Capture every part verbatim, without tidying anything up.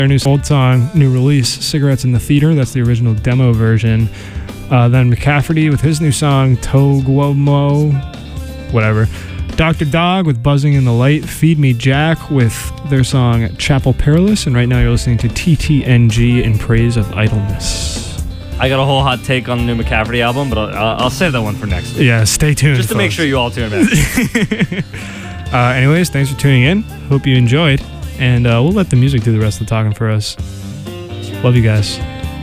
Their new old song, new release, Cigarettes in the Theater. That's the original demo version. Uh, then McCafferty with his new song, Toguomo, whatever. Doctor Dog with Buzzing in the Light. Feed Me Jack with their song, Chapel Perilous. And right now you're listening to T T N G in Praise of Idleness. I got a whole hot take on the new McCafferty album, but I'll, I'll save that one for next week. Yeah, stay tuned. Just to folks. make sure you all tune in. uh, anyways, thanks for tuning in. Hope you enjoyed. And uh, we'll let the music do the rest of the talking for us. Love you guys.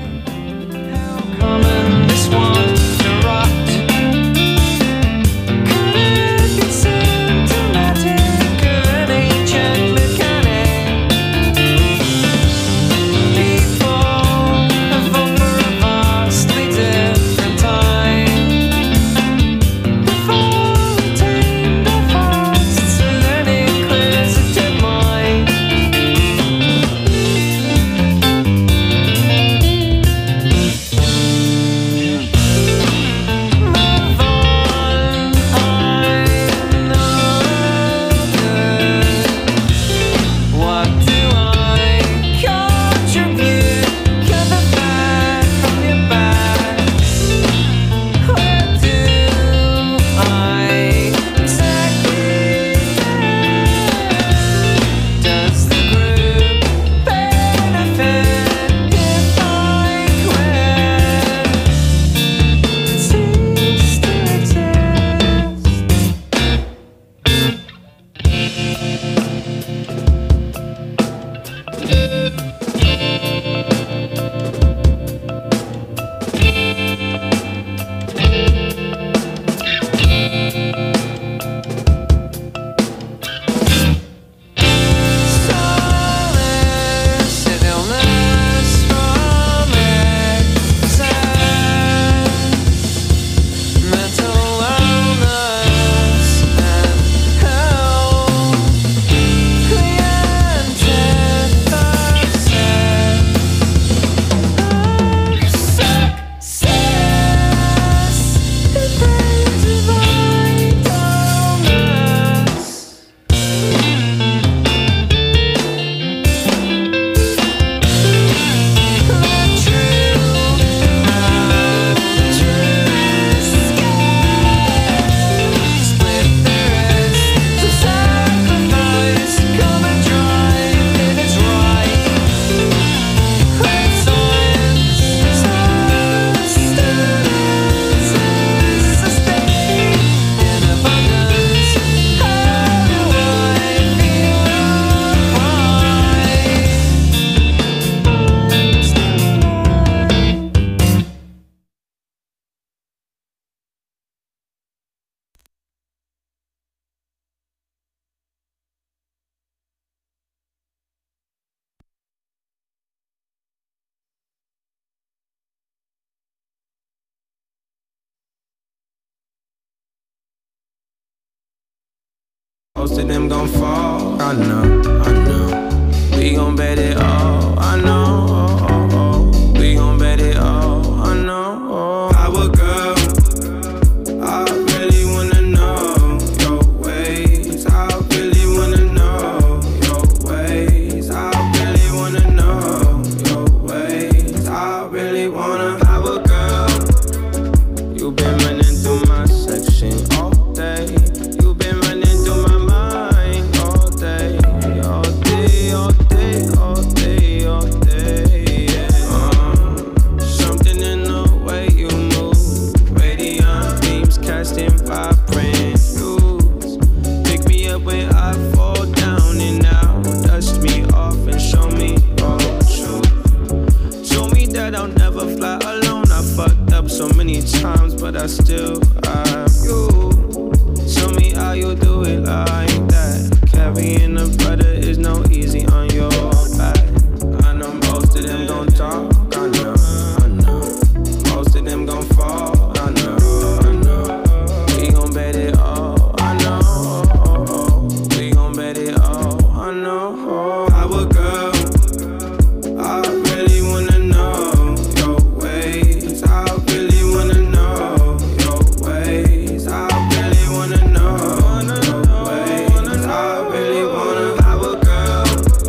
Most of them gon' fall. I know, I know. We gon' bet it all. I know. Oh, oh, oh. We gon' bet it all. I know. Oh. Power girl, I really wanna know your ways. I really wanna know your ways. I really wanna know your ways. I really wanna. Power girl, you been running through my section all day. You been running through my mind all day, all day, all day, all day, all day. Yeah. Uh, something in the way you move, radiant beams casting vibrant hues. Pick me up when I fall down and now dust me off and show me all the truth. Show me that I'll never fly alone. I fucked up so many times, but I still have you. Show me how you do it like that. Carrying a brother is no easy on your back. I know most of them gon' talk. I know, I know. Most of them gon' fall. I know, I know. We gon' bet it all. I know, oh, oh. We gon' bet it all. I know. Power girl, I really wanna know your ways. I really wanna know your ways. I really wanna know your ways. I really wanna. Power girl,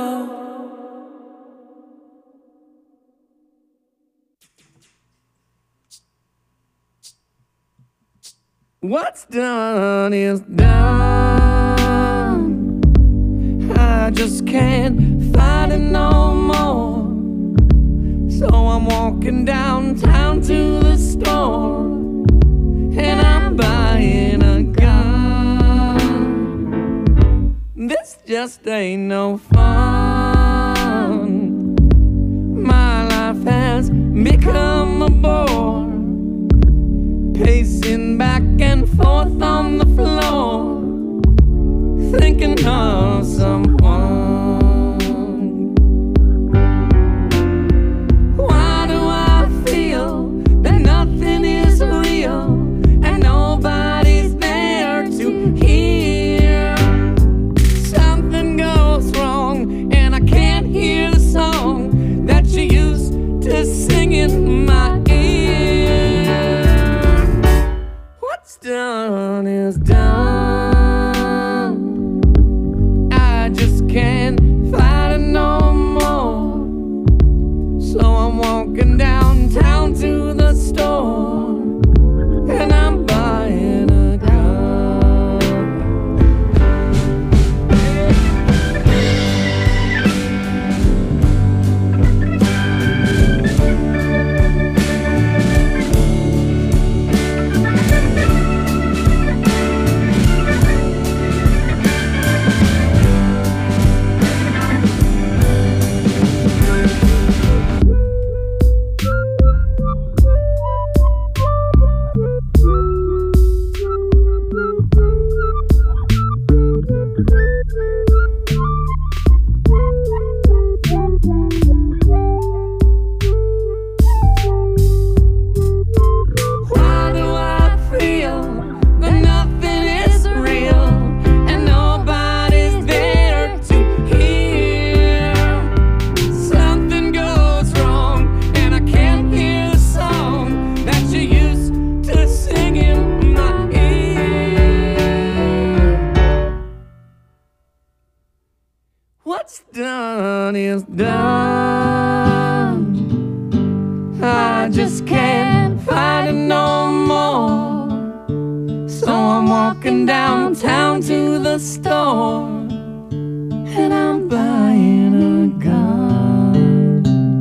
What's done is done. I just can't fight it no more. So I'm walking downtown to the store, and I'm buying a gun. This just ain't no fun. My life has become a bore, pacing back and forth on the floor, thinking of someone. Why do I feel that nothing is real and nobody's there to hear? Something goes wrong and I can't hear the song that you used to sing in my ear. What's done is done. I just can't fight it no more. So I'm walking downtown to the store, and I'm buying a gun. Why do I feel that nothing is real and nobody's there to hear? Something goes wrong and I can't hear the song that you used to sing in my ear. What's done is done. I just can't fight it no more. So I'm walking downtown to the store, and I'm buying a gun.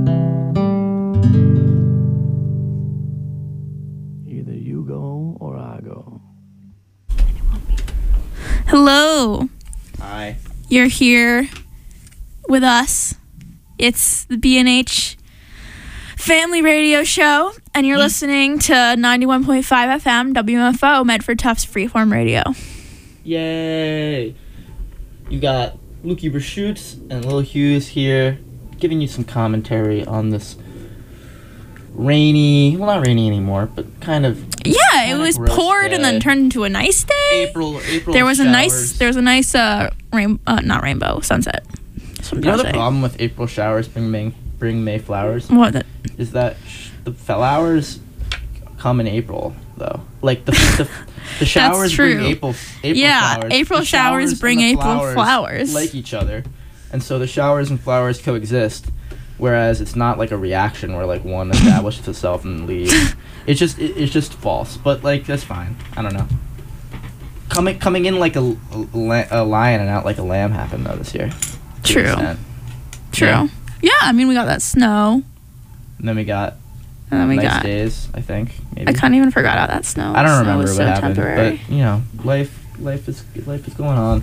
Either you go or I go. Hello. Hi. You're here with us. It's the B and H Family Radio Show, and you're listening to ninety-one point five F M W M F O, Medford Tufts Freeform Radio. Yay! You got Lukey Berschutz and Lil Hughes here, giving you some commentary on this rainy, well, not rainy anymore, but kind of Yeah, it kinda was gross poured and then day. turned into a nice day. April, April There was a showers. nice, there was a nice, uh, rain, uh, not rainbow, sunset. That's what I'm You know trying the to say. problem with April showers bring May, bring May flowers? What? The, Is that sh- the flowers come in April, though. Like, the the, the showers true. bring April, April Yeah, flowers. April The showers and bring the April flowers. like each other. And so the showers and flowers coexist, whereas it's not like a reaction where, like, one establishes itself and leaves. It's just it, it's just false. But, like, that's fine. I don't know. Coming coming in like a, a, la- a lion and out like a lamb happened, though, this year. To True. an extent. true. Yeah. Yeah, I mean, we got that snow. And then we got And then we nice got. days, I think. Maybe. I kind of even forgot about that snow. I don't Snow remember was what so happened, temporary. but you know, life, life is life is going on.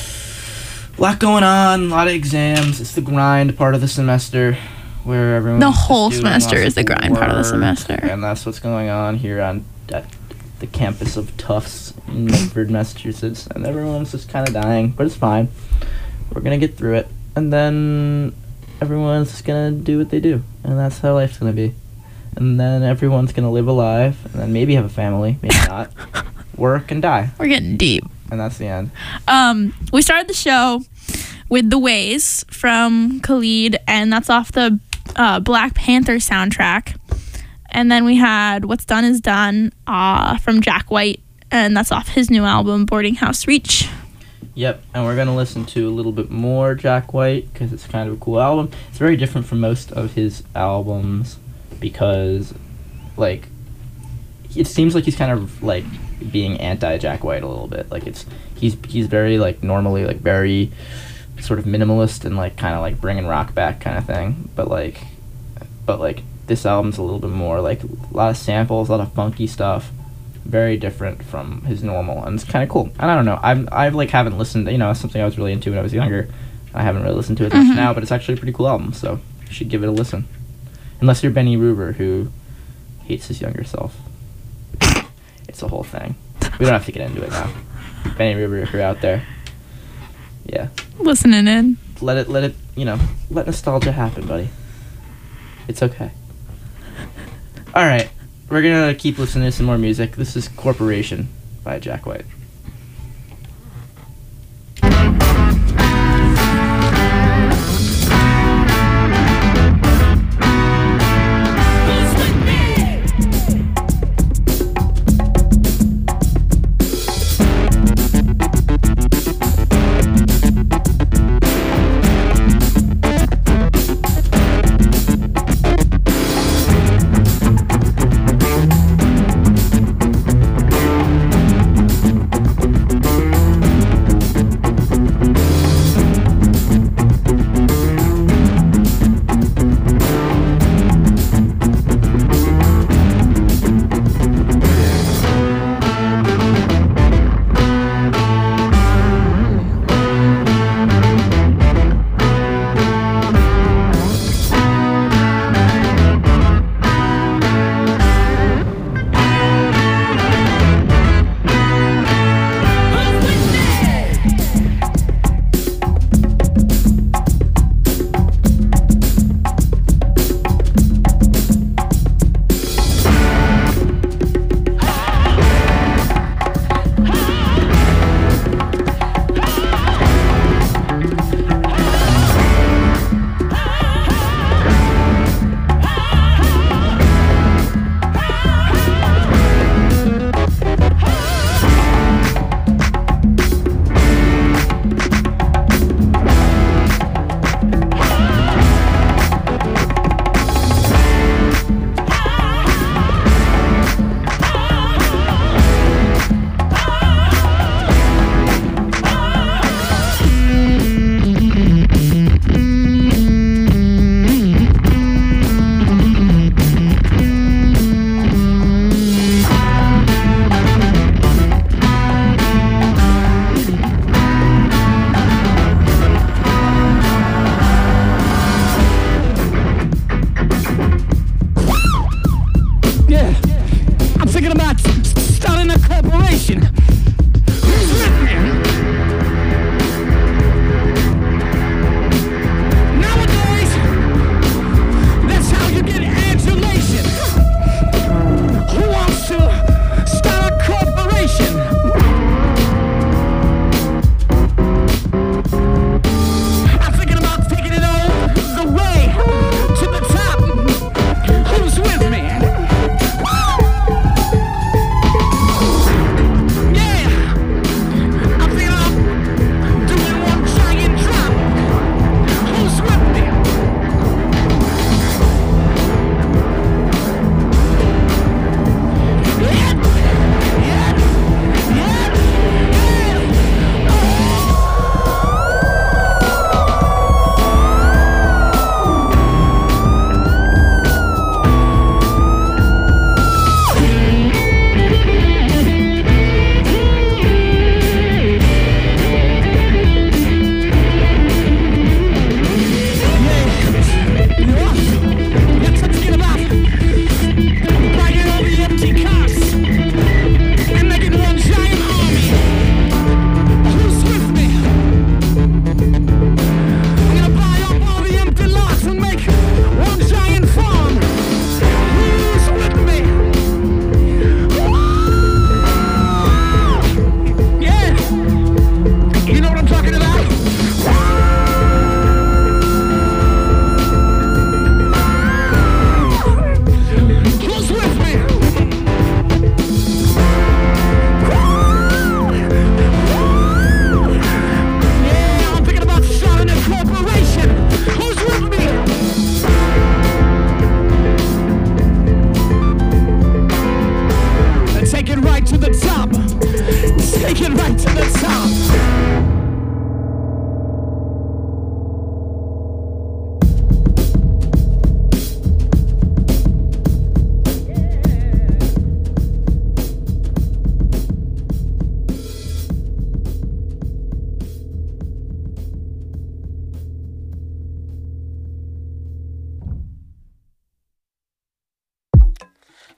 A lot going on, a lot of exams. It's the grind part of the semester, where everyone. The whole semester is the grind part of the semester. and that's what's going on here on at the campus of Tufts in Medford, Massachusetts, and everyone's just kind of dying, but it's fine. We're gonna get through it, and then everyone's just gonna do what they do, and that's how life's gonna be. And then everyone's gonna live a life, and then maybe have a family, maybe not. Work and die, We're getting deep. and that's the end. Um, we started the show with The Ways from Khalid, and that's off the uh, Black Panther soundtrack. And then we had What's Done Is Done uh, from Jack White, and that's off his new album, Boarding House Reach. Yep, and we're gonna listen to a little bit more Jack White because it's kind of a cool album. It's very different from most of his albums because, like, it seems like he's kind of like being anti-Jack White a little bit. Like it's he's he's very like normally like very sort of minimalist and like kind of like bringing rock back kind of thing. But like, but like this album's a little bit more like a lot of samples, a lot of funky stuff. Very different from his normal, and it's kind of cool. And I don't know, I'm I like haven't listened. You know, it's something I was really into when I was younger. I haven't really listened to it much Mhm. now, but it's actually a pretty cool album. So you should give it a listen. Unless you're Benny Ruber, who hates his younger self. It's a whole thing. We don't have to get into it now. Benny Ruber, if you're out there, yeah, Listening in. let it, let it, you know, let nostalgia happen, buddy. It's okay. All right, we're gonna keep listening to some more music. This is Corporation by Jack White.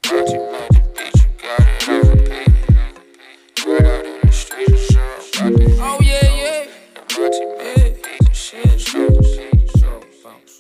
Magic, magic, bitch, you got it on repeat. Right out in the streets, sure, got the Oh yeah, yeah. magic, magic, bitch, you shit, show the seat, show bounce.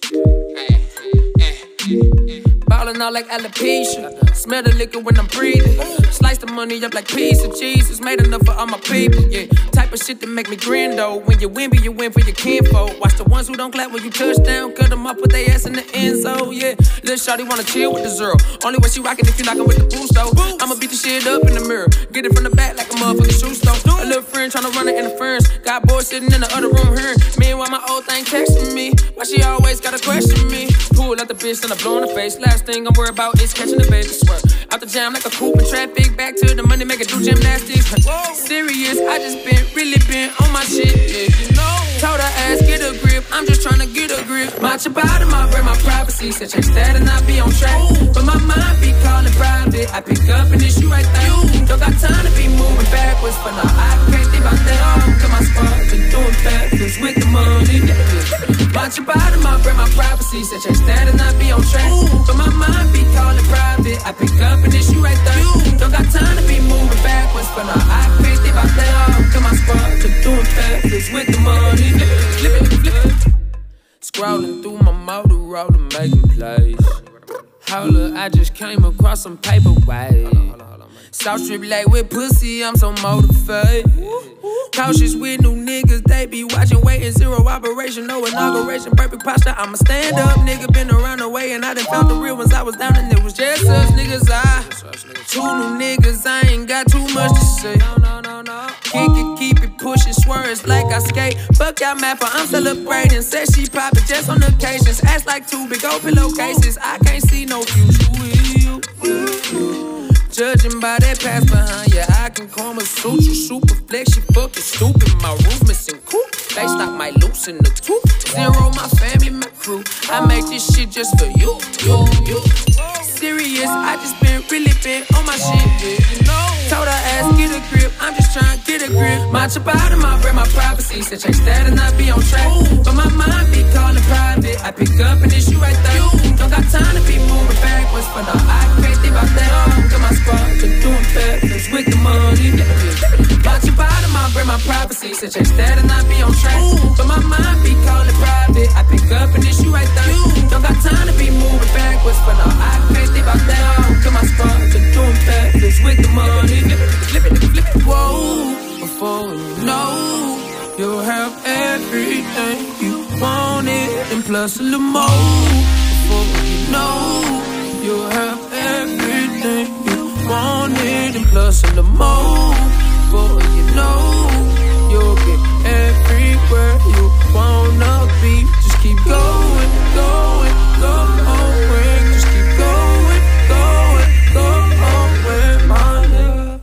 Ballin' out like alopecia. Smell the liquor when I'm breathing. Slice the money up like piece of cheese. It's made enough for all my people, yeah. Type of shit that make me grin though. When you win, be you win for your kinfolk. Watch the ones who don't clap when you touch down. Cut them up, put their ass in the end zone, yeah. Lil' shawty wanna chill with the zero. Only way she rockin' if you knockin' with the boost though. I'ma beat the shit up in the mirror. Get it from the back like a motherfucking shoe store. A little friend tryna run it interference. Got boys sitting in the other room hearing. Meanwhile my old thing texting me. Why she always gotta question me? Pull out the bitch and I blow in the face. Last thing I'm worried about is catching the baby. Swear out the jam like a coupe in traffic. Back to the money, make it do gymnastics. Serious, I just been, really been on my shit, yeah, you know. Told her ass, get a grip, I'm just tryna get a grip. Match about him, I break my privacy. Said check that and I be on track. But my mind be calling private. I pick up and it's you right there. Don't got time to be moving backwards. For now, I can't think about that. I'm to my spot, been doing backwards with the money. Match about him, I break my privacy. Said check that and I be on track. But my mind be calling private. I pick up and it's you right there. Don't got time to be moving backwards. For now, I can't think about that. I'm to my spot, been doing backwards with the money. Flip it, flip it. Scrolling through my Motorola, making plays. Holla, I just came across some paper waves. South Strip late with pussy, I'm so motivated. Cautious with new niggas, they be watching, waiting. Zero operation, no inauguration, perfect posture. I'm a stand up nigga, been around the way, and I done found the real ones. I was down and it was just us niggas. I two new niggas, I ain't got too much to say. Kick it, keep it pushing, swerves like I skate. Fuck y'all mapper, I'm celebrating. Said she poppin' just on occasions. Ass like two big old pillowcases. I can't see no future with you. Judging by that past behind, yeah, I can call my suture. Super flex, she fucking stupid. My roof missing cool. They stop my loose in the tooth. Zero, my family, my crew. I make this shit just for you, you, you. Serious, I just been really been on my shit, yeah, you know. Told her ass, get a grip, I'm just trying to get a grip. Match about him, I break my privacy. Said check that and I be on track. But my mind be calling private. I pick up and it's you right there. Don't got time to be moving backwards. For now, I can't think about that. I'm to my spot, just doing backwards with the money. Match about him, I break my privacy. Said check that and I be on track. But my mind be calling private. I pick up and it's you right there. Don't got time to be moving backwards. For now, I can't think about that. I'm to my spot, just doing backwards with the money. Flip it, flip it, whoa. Before you know, you'll have everything you wanted and plus a little more. Before you know, you'll have everything you wanted and plus a little more. Before you know, you'll get everywhere you wanna be. Just keep going, going, going. Just keep going, going, going, my nigga.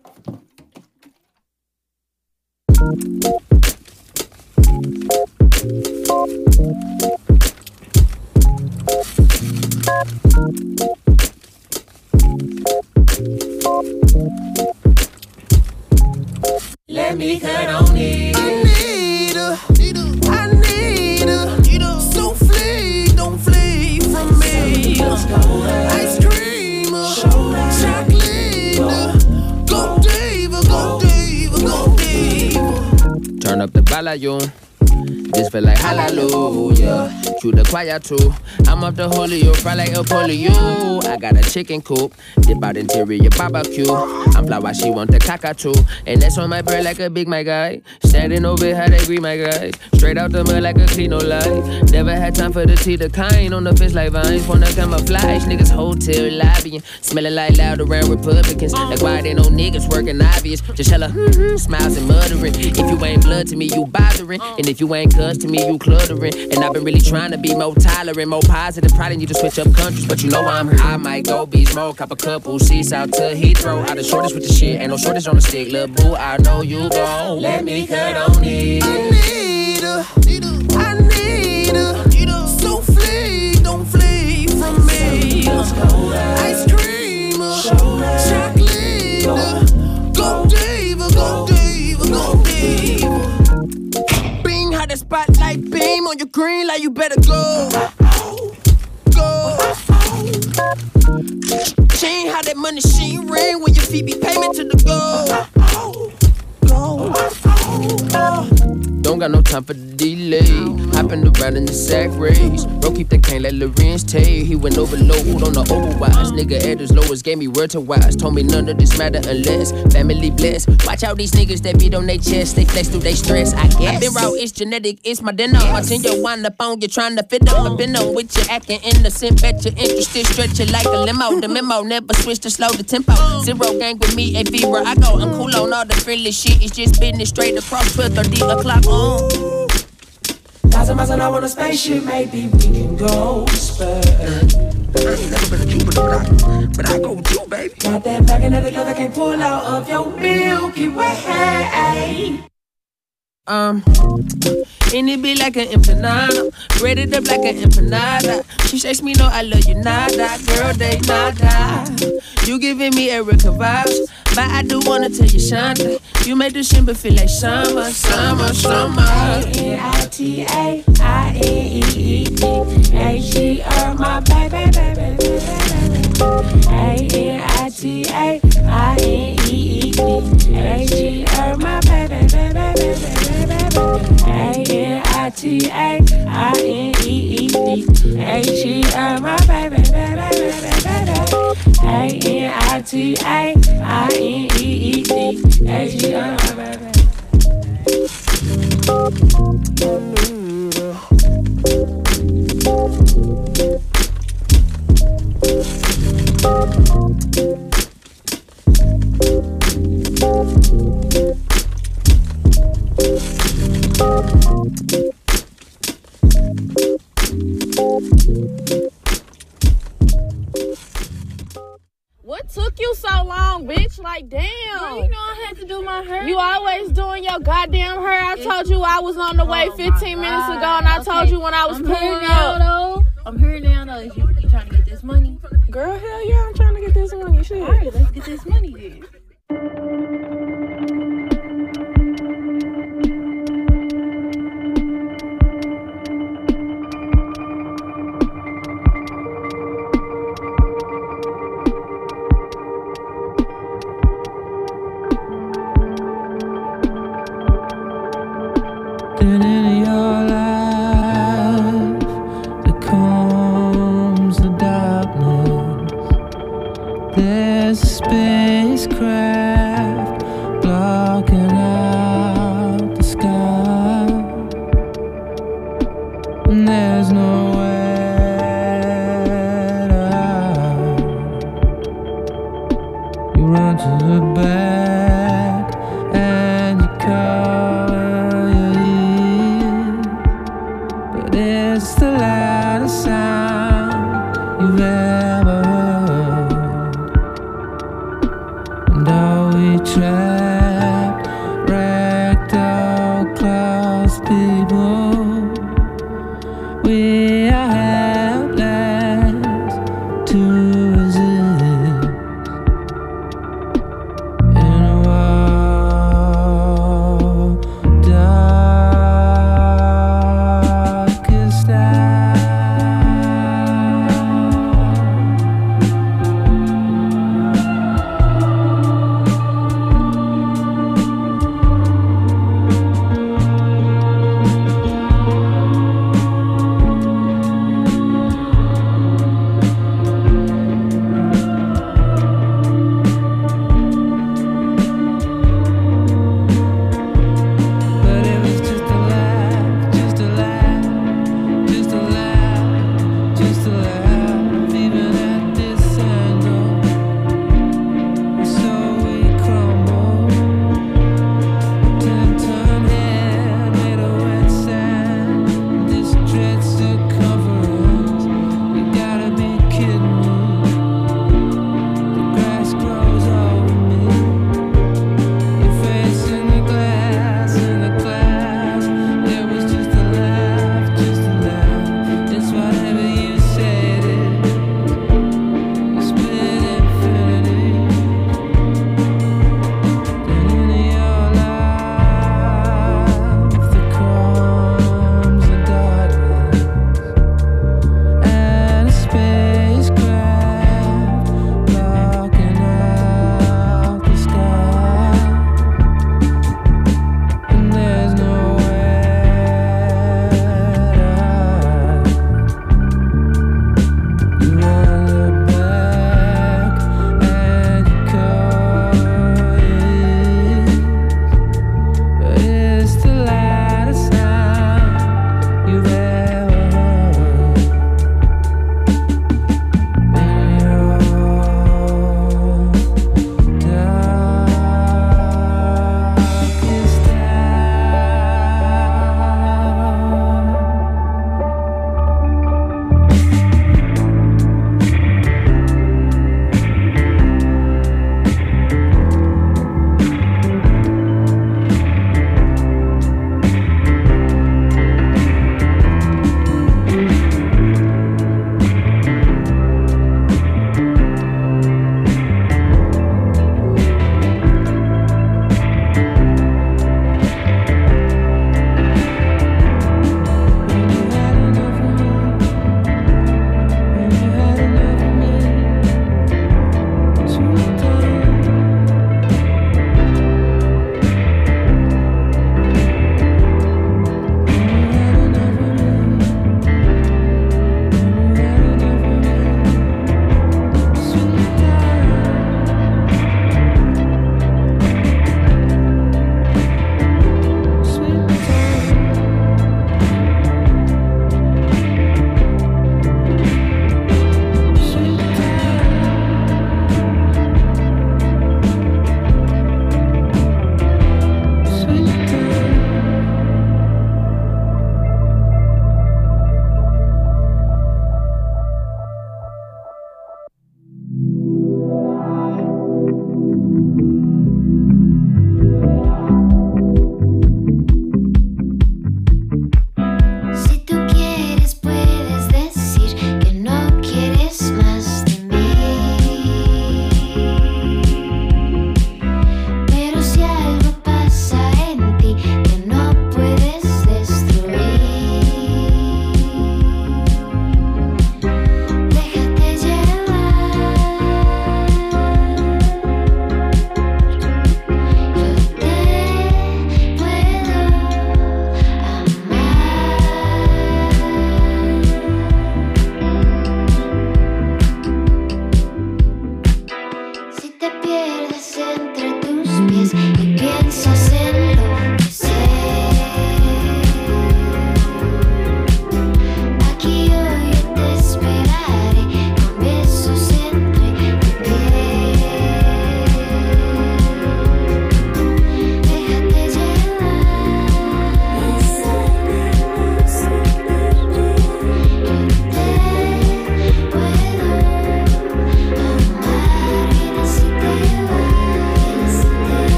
Let me cut on it. I need her, I need her, need her. So flee, don't flee from me. Ice cream, chocolate, go diva, go diva, go diva. Turn up the volume. This feel like hallelujah. Cue the choir too. I'm up the Julio, fry like a polio. I got a chicken coop, dip out interior barbecue. I'm fly while she want the cockatoo. And that's on my bread like a big my guy. Standing over how they greet my guys. Straight out the mud like a clean no life. Never had time for the tea, the kind. On the fence like vines, wanna camouflage. Niggas hotel lobbying, smelling like loud around Republicans. Like why they no niggas working obvious. Just hella mm-hmm, smiles and muttering. If you ain't blood to me, you bothering. And if you ain't cuz to me, you cluttering. And I've been really trying to be more tolerant, more positive. Probably need to switch up countries, but you know I'm here. I might go be smoke, cop a couple seats out to Heathrow. Out the shortest with the shit, ain't no shortage on the stick. Lil' boo, I know you gon' let me cut on it. I need her, I need her. So flee, don't flee from me. Ice cream, chocolate, go diva, go diva, go diva. Beam, how the spotlight beam on your green light, you better go, go. Chain money, she ain't ring when your feet be payment to the goal. Go, go, go. Don't got no time for the delay. Hopping around in the sack race. Bro, keep the cane like Lorenz Tay. He went overload on the overwise. Nigga at his lowest gave me word to wise. Told me none of this matter unless family blessed. Watch out these niggas that beat on their chest. They flex through they stress, I guess. I been raw, it's genetic, it's my dinner. Watching your wind up on you trying to fit up. I been on with you acting innocent. Bet you're interested, stretch it like a limo. The memo never switch to slow the tempo. Zero gang with me, a fever. I go, I'm cool on all the friendly shit. It's just business straight across twelve thirty o'clock on. Thousand miles an hour on a spaceship, maybe we can go spur. I ain't never been a Jupiter, but I, but I go with you, baby. Got that back in the girl that can't pull out of your Milky Way. Um, and it be like an empanada, breaded up like an empanada. She says me, no, I love you, nada, girl, they nada. You giving me Erica vibes, but I do wanna tell you, Shonda, you make the shimmer feel like summer, summer, summer. A N I T A I N E E D H E R, my baby, baby, baby, baby. A N I T A I N E E D H E R, my baby, baby, baby, baby. A N I T A I N E E D H E R, my baby, baby, baby, baby. A N I T A I N E E D H E R, my baby. What took you so long, bitch? Like, damn. Girl, you know I had to do my hair. You always doing your goddamn hair. I told you I was on the way fifteen minutes ago, and I told you when I was I'm pulling here now, up. though. I'm here now, though. Is you, you trying to get this money? Girl, hell yeah, I'm trying to get this money. Shit. All right, let's get this money then. Then in your life there comes the darkness. There's a spacecraft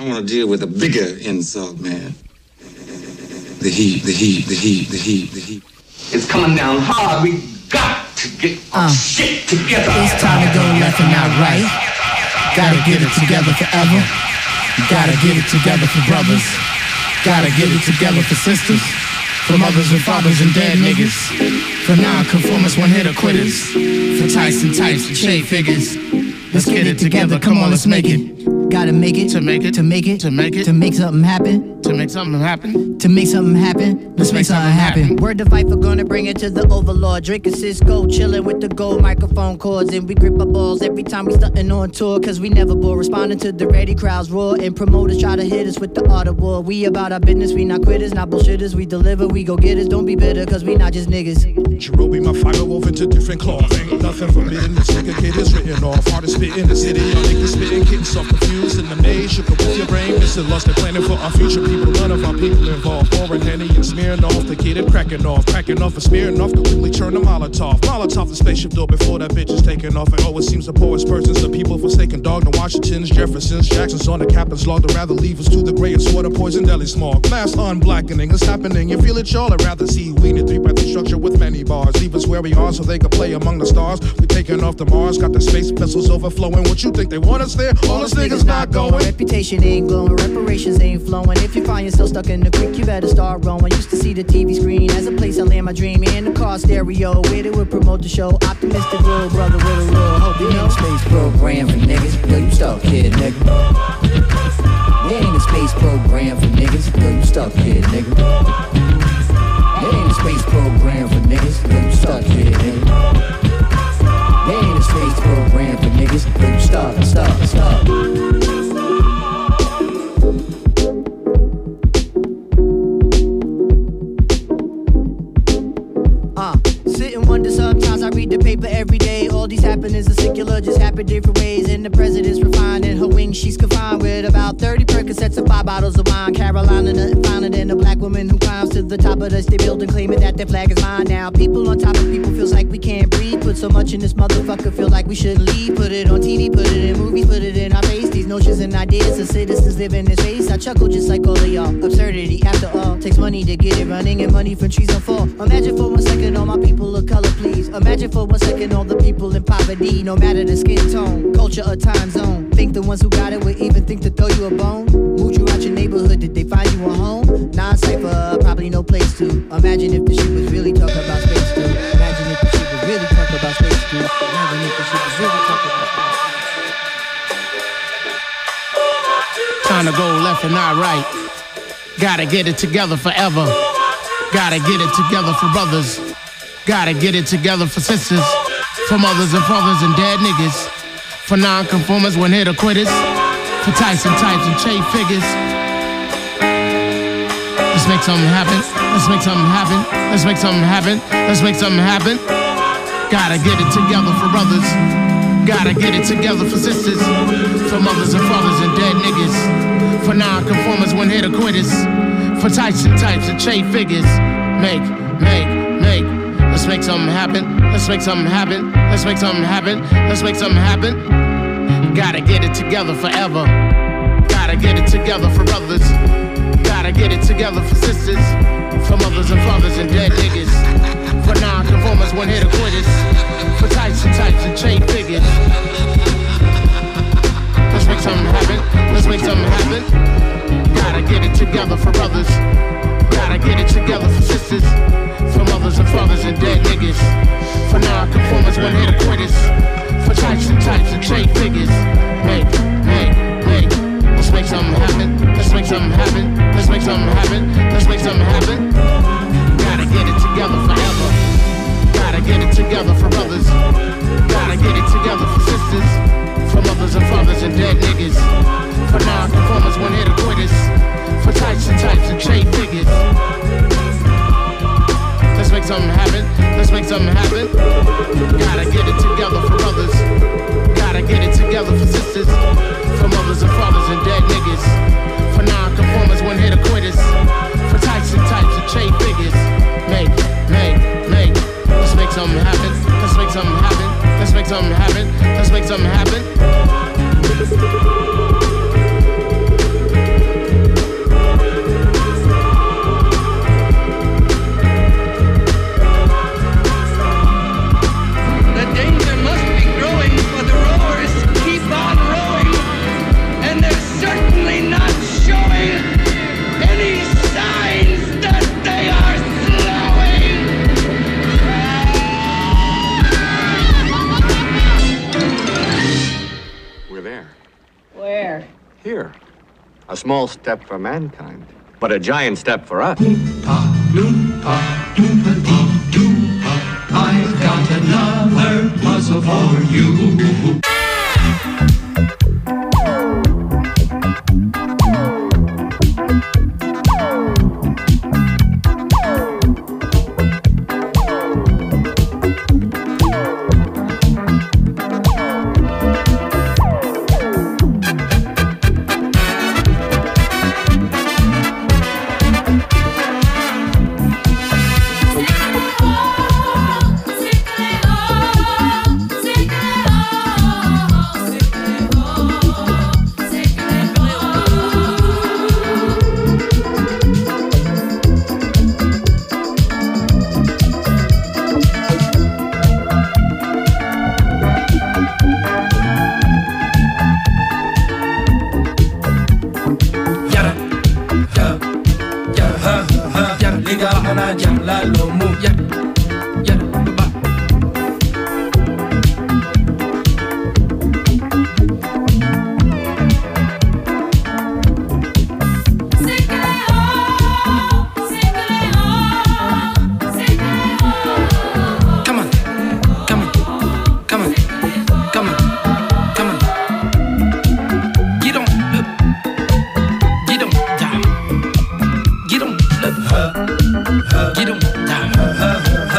I want to deal with a bigger insult, man. The heat, the heat, the heat, the heat, the heat. It's coming down hard. We got to get our uh, shit together. It's time to go left and not right. Gotta get it together forever. Gotta get it together for brothers. Gotta get it together for sisters. For mothers and fathers and dead niggas. For non-conformists, one-hitter quitters. For Tyson types and shade figures. Let's get it together, come on, let's make it. Gotta make it, to make it, to make it, to make it, to make something happen, to make something happen, to make something happen, let's make something happen. Word to fight for, gonna bring it to the overlord. Drinking Cisco, chilling with the gold microphone cords. And we grip our balls every time we stuntin' on tour. Cause we never bore, responding to the ready crowds roar. And promoters try to hit us with the art of war. We about our business, we not quitters, not bullshitters. We deliver, we go get us, don't be bitter. Cause we not just niggas. Cherubi, my fiber wove into different cloth. Ain't nothing forbidden, this nigga kid is written off. Hardest spit in the city, y'all niggas spitting, getting self confused in the maze. Shook up with your brain, missing lost and planning for our future people. None of our people involved. Pouring Henny and smearing off, the kid and cracking off. Cracking off and smearing off, quickly turn the Molotov. Molotov the spaceship door before that bitch is taking off. And oh, it seems the poorest persons, the people forsaken dog. The Washingtons, Jeffersons, Jacksons on the captain's log. They'd rather leave us to the grayest water, poison deli smog. Mass unblackening is happening, you feel it y'all. I'd rather see we in a three by three structure with many bars. Leave us where we are so they can play among the stars. We taking off to Mars, got the space vessels overflowing. What you think they want us there? All us niggas not going. Reputation ain't glowing, reparations ain't flowing. If you find yourself stuck in the creek, you better start rowing. Used to see the T V screen as a place I land my dream. In the car stereo, where they would promote the show. Optimistic little brother with a little hope, you know. Space program for niggas, yo, you stuck, kid, nigga. There ain't a space program for niggas, yo, you stuck, kid, nigga. There ain't a space program for niggas, yo, you stuck, kid, nigga. There ain't a space program for niggas, yo, you stuck, stuck, stuck. Sometimes I read the paper every day. All these happenings are secular, just happen different ways. And the president's refined in her wings, she's confined with about thirty Percocets and five bottles of wine. Carolina, nothing finer than a black woman who climbs to the top of the state building, claiming that their flag is mine. Now people on top of people feels like we can't breathe. Put so much in this motherfucker, feel like we shouldn't leave. Put it on T V, put it in movies, put it in our face. These notions and ideas of citizens live in this space. I chuckle just like all of y'all. Absurdity, after all, takes money to get it running, and money from trees on fall. Imagine for one second all my people of color, please. Imagine for one second all the people in poverty, no matter the skin tone, culture or time zone. Think the ones who got it would even think to throw you a bone? Moved you out your neighborhood, did they find you a home? Non-cypher, probably no place to. Imagine if the shit was really talking about space too. Imagine if the shit was really talking about space too. Imagine if the shit was really talking about space too. Time to go left and not right. Gotta get it together forever. Gotta get it together for brothers. Gotta get it together for sisters, for mothers and fathers and dead niggas, for non-conformers, one-hitter quitters, for Tyson types and shade figures. Let's make something happen. Let's make something happen. Let's make something happen. Let's make something happen. Gotta get it together for brothers. Gotta get it together for sisters, for mothers and fathers and dead niggas, for non-conformers, one-hitter quitters, for Tyson types and shade figures. Make, make, make. Let's make something happen. Let's make something happen. Let's make something happen. Let's make something happen. Gotta get it together forever. Gotta get it together for brothers. Gotta get it together for sisters, for mothers and fathers and dead niggas, for non-conformers, one-hitter quitters, for types and types and chain figures. Let's make something happen. Let's make something happen. Gotta get it together for brothers. Gotta get it together for sisters, for mothers and fathers and dead niggas, for non-conformers, one-hitter quitters, for types and types and chain figures. Make, make, make. Let's make something happen. Let's make something happen. Let's make something happen. Let's make something happen. Gotta get it together forever. Gotta get it together for brothers. Gotta get it together for sisters, for mothers and fathers and dead niggas, for non-conformers, one-hitter quitters, for types and types and chain figures. Let's make something happen. Let's make something happen. Gotta get it together for brothers. Gotta get it together for sisters, for mothers and fathers and dead niggas, for non-conformers, one-hitter quitters, for types and types and chain figures. Make, make, make. Let's make something happen. Let's make something happen. Let's make something happen. Let's make something happen. there. Here. A small step for mankind, but a giant step for us. I've got another puzzle for you. Get 'em,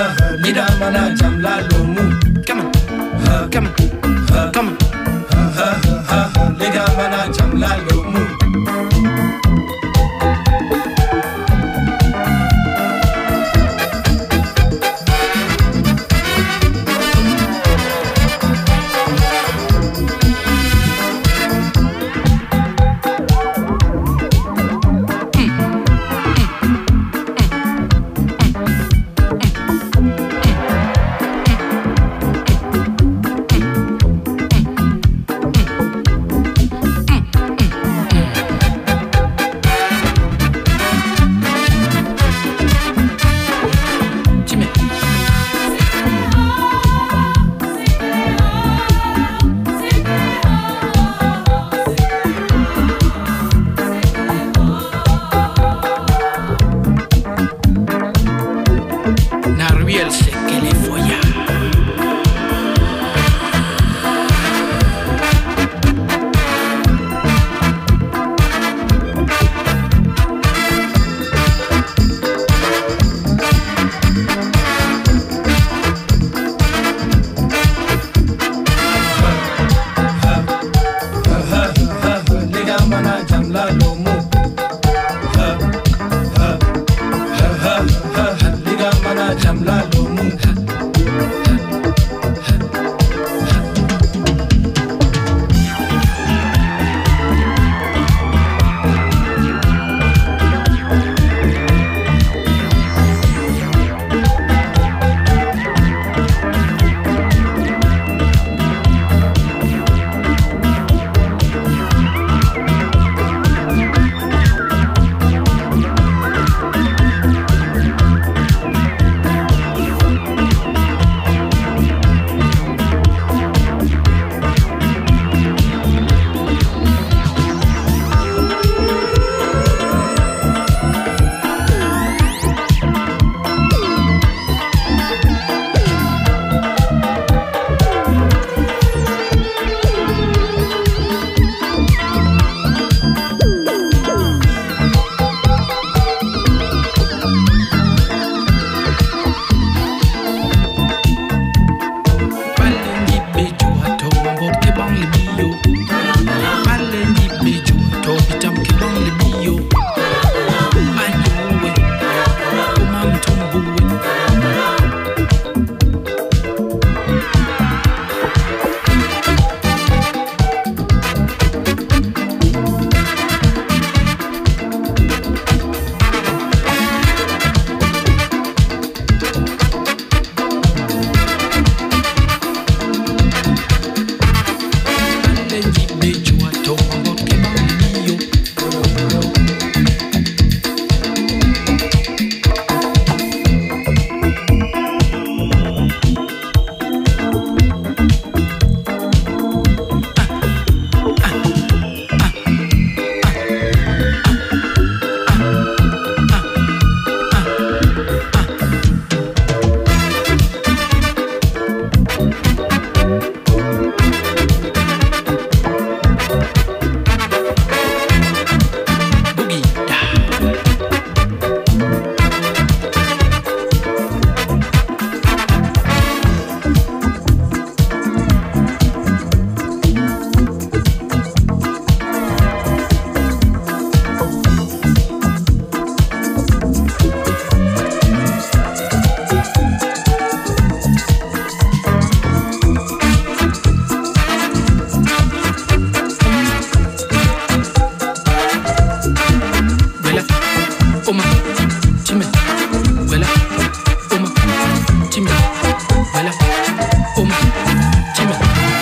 uma, chime, huela, uma, chime, huela, uma, chime.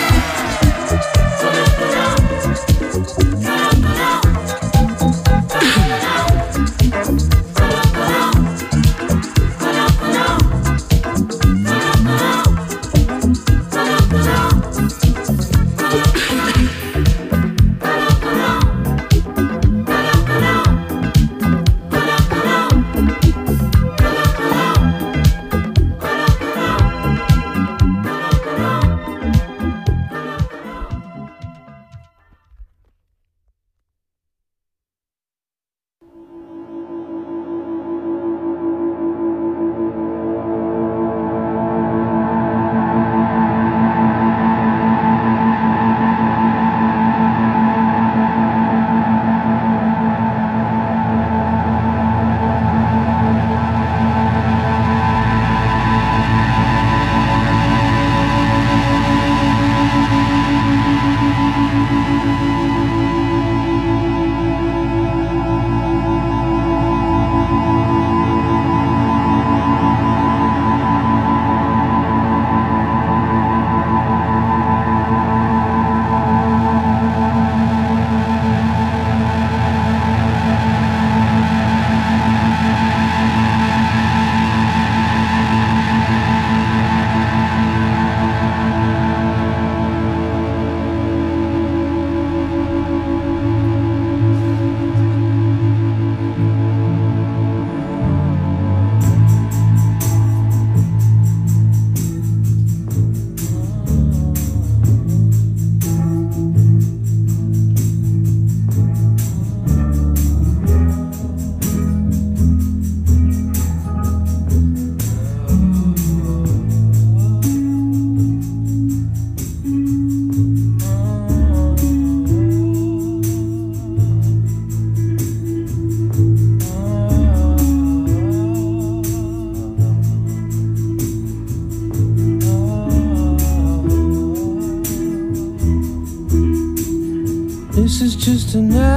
This is just a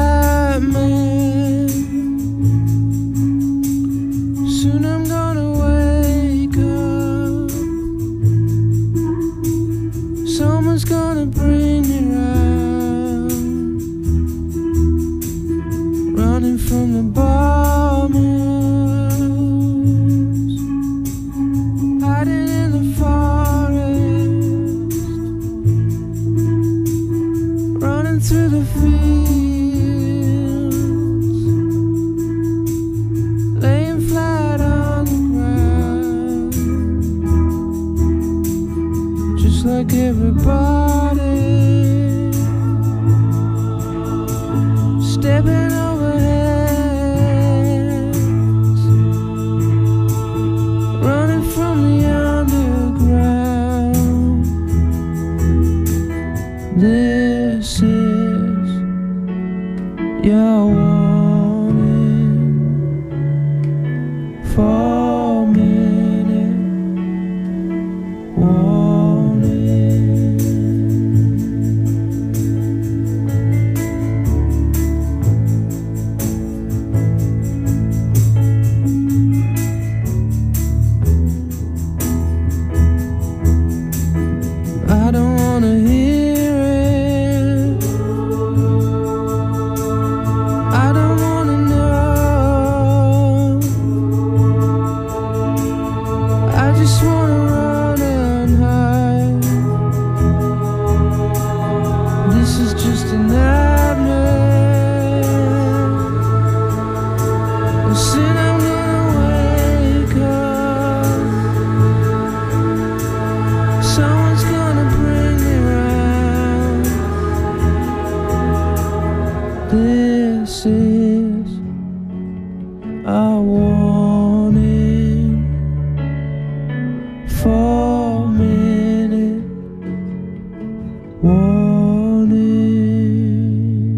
nightmare. Soon I'm gonna wake up. Someone's gonna bring me round. Running from the bombers, hiding in the forest, running through the fields, laying flat on the ground, just like everybody, stepping over heads, running from the underground. This is your warning. Four minute warning. I don't wanna hear it. I don't wanna know. I just wanna run and hide. This is just a nightmare. And soon I'm gonna wake up. Someone's gonna bring me round. This is a warning. Four minute warning.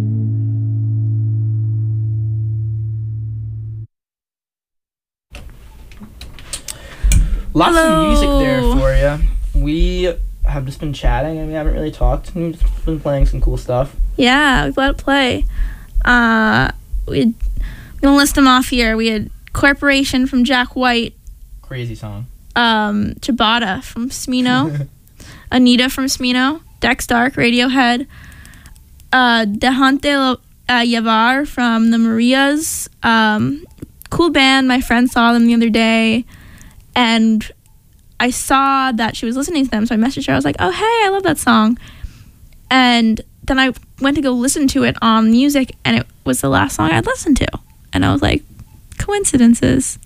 Lots Hello. of music there for you. We have just been chatting and we haven't really talked. We've just been playing some cool stuff. Yeah, let it play. Uh, we I'm gonna list them off here. We had Corporation from Jack White. Crazy song. Um, Ciabatta from Smino. Anita from Smino. Dex Dark, Radiohead. Uh, Dejante Lo- uh, Llevar from the Marias. Um, cool band. My friend saw them the other day. And I saw that she was listening to them, so I messaged her. I was like, oh, hey, I love that song. And then I went to go listen to it on music, and it was the last song I'd listened to. And I was like, coincidences.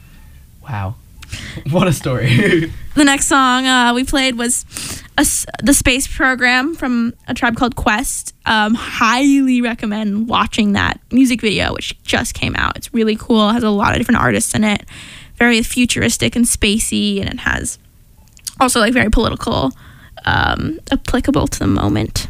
Wow. What a story. The next song uh, we played was a, the Space Program from A Tribe Called Quest. Um, highly recommend watching that music video, which just came out. It's really cool. It has a lot of different artists in it. Very futuristic and spacey, and it has also like very political, um, applicable to the moment.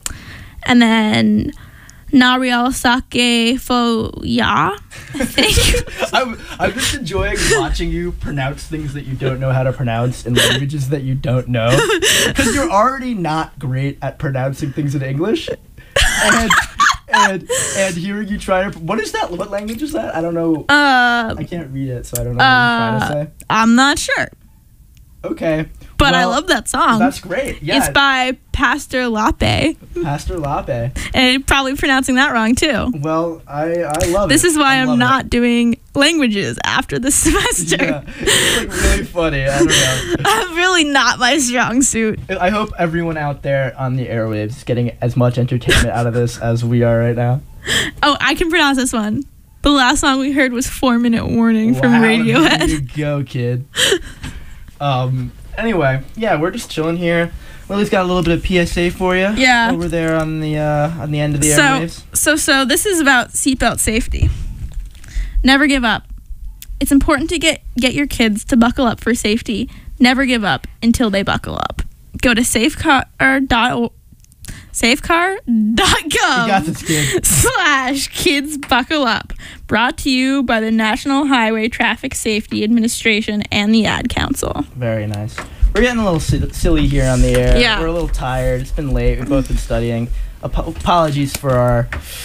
And then Nariel Sake Fo Ya, I think. I'm, I'm just enjoying watching you pronounce things that you don't know how to pronounce in languages that you don't know. Because you're already not great at pronouncing things in English. And and and hearing you try to... What is that? What language is that? I don't know. Uh, I can't read it, so I don't know uh, what you're trying to say. I'm not sure. Okay. But well, I love that song. That's great. Yeah. It's by Pastor Lape. Pastor Lape. And you're probably pronouncing that wrong too. Well, I, I love this it. This is why I I'm not it. doing languages after this semester. Yeah. It's like really funny. I don't know. I'm really not my strong suit. I hope everyone out there on the airwaves is getting as much entertainment out of this as we are right now. Oh, I can pronounce this one. The last song we heard was Four Minute Warning wow, from Radiohead. There you go, kid. um... Anyway, yeah, we're just chilling here. Willie's got a little bit of P S A for you. Yeah. Over there on the uh, on the end of the so, airwaves. So, so this is about seatbelt safety. Never give up. It's important to get get your kids to buckle up for safety. Never give up until they buckle up. Go to safecar dot safecar dot gov You got this, kid. slash kids buckle up. Brought to you by the National Highway Traffic Safety Administration and the Ad Council. Very nice. We're getting a little si- silly here on the air. Yeah. We're a little tired. It's been late. We've both been studying. Ap- apologies for our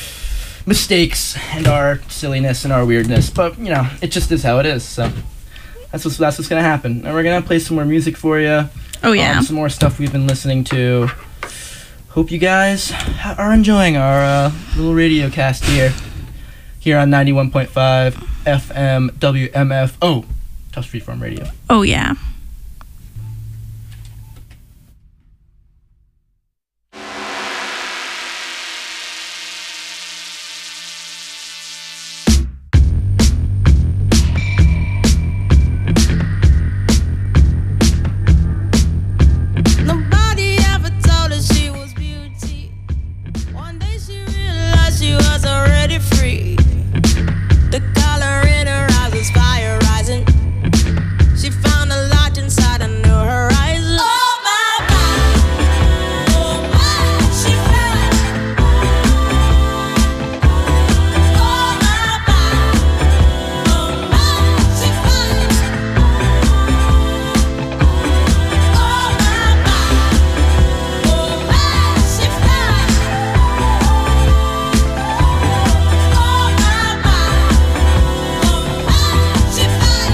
mistakes and our silliness and our weirdness, but you know, it just is how it is. So that's what's that's what's gonna happen. And we're gonna play some more music for you. Oh yeah. Um, some more stuff we've been listening to. Hope you guys are enjoying our uh, little radio cast here. Here on ninety-one point five F M W M F O, Tufts Freeform Radio. Oh, yeah. Nobody ever told her she was beauty. One day she realized she was already free. The color in her eyes was fire rising. She found a light inside a new horizon. Oh my, my, oh my, she found. Oh my, my, oh my, she found. Oh my, my, oh my, she found. Oh my, my, she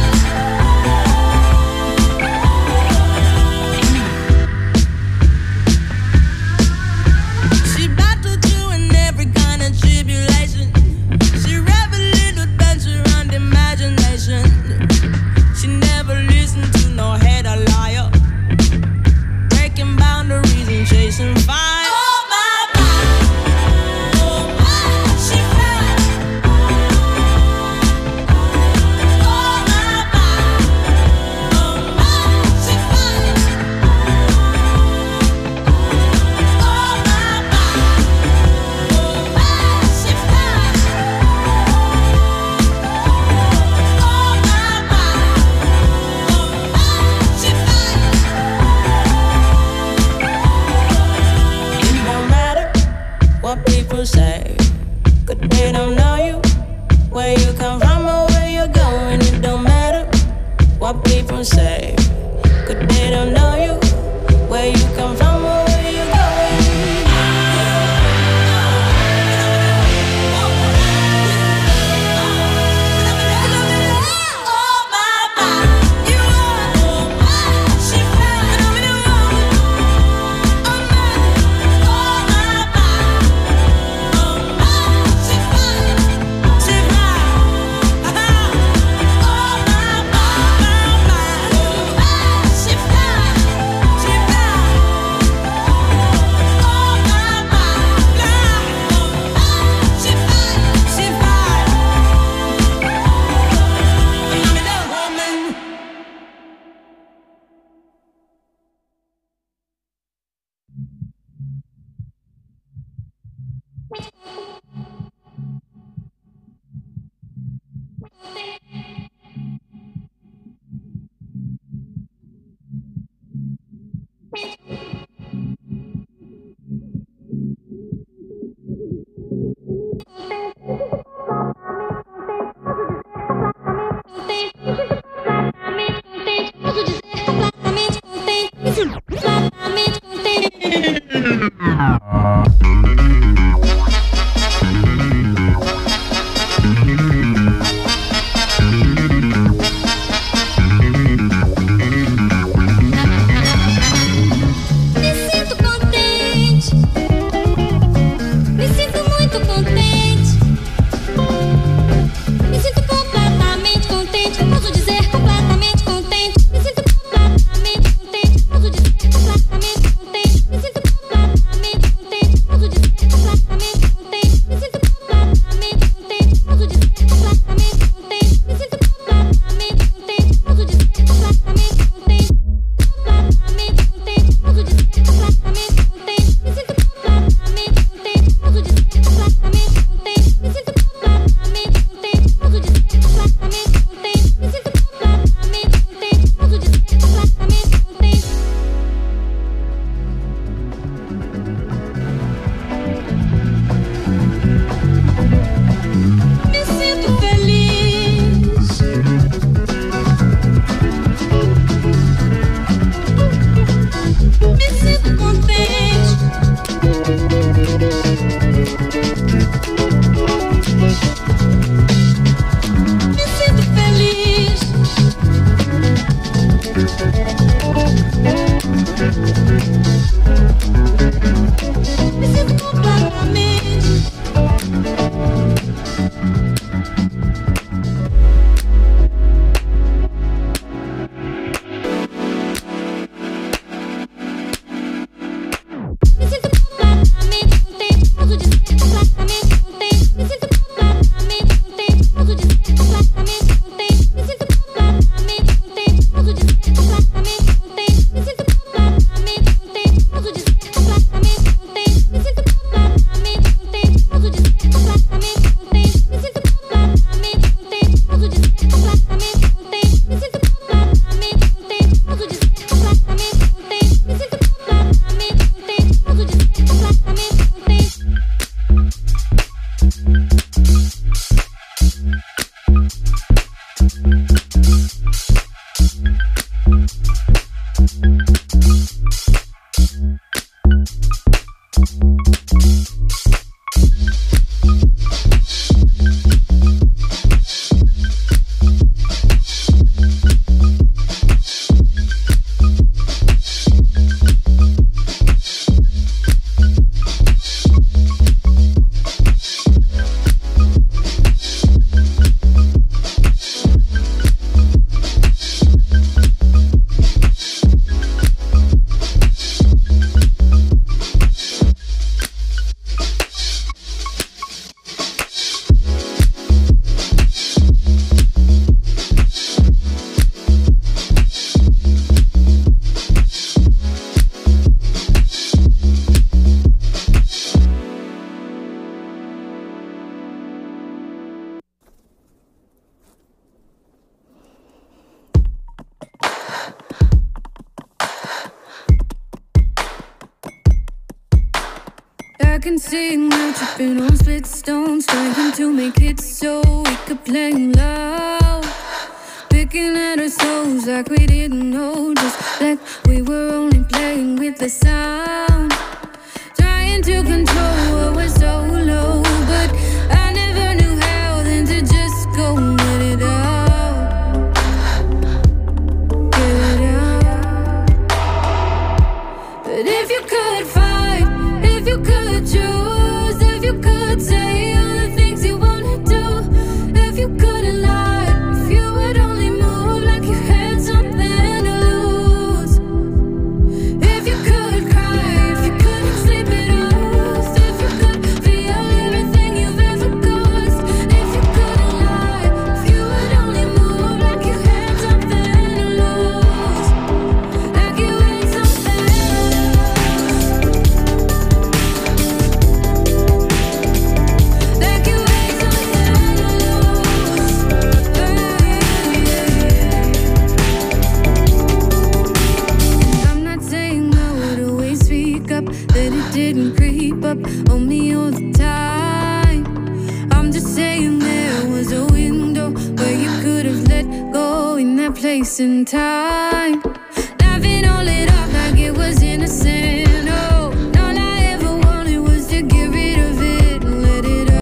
She battled through in every kind of tribulation. She reveled in adventure and imagination. She never listened to no hater liar. Breaking boundaries and chasing fire. Oh my, my, oh my, she found. Oh my, my, oh my, she found. Oh my, my, oh my, she found. Oh my, my, oh my, she found. It don't matter what people say, 'cause they don't know you, where you come from or where you're going. It don't matter what people say, 'cause they don't know you, where you come from or where you're going. can see now tripping on split stones, trying to make it so we could play loud. Picking at our souls like we didn't know, just like we were only playing with the sound. Trying to control what was so low, but I never knew how then to just go and let it out. Get it out. But if you could fight, if you could choose, if you could say all the things you wanna do, if you couldn't lie, if you would only move like you had something to lose, if you could cry, if you couldn't sleep it off, if you could feel everything you've ever caused, if you couldn't lie, if you would only move like you had something to lose, like you had something to lose, like you had something to lose. I'm not saying I would always speak up, that it didn't creep up on me all the time. I'm just saying there was a window where you could have let go in that place and time. Laughing all it off like it was innocent.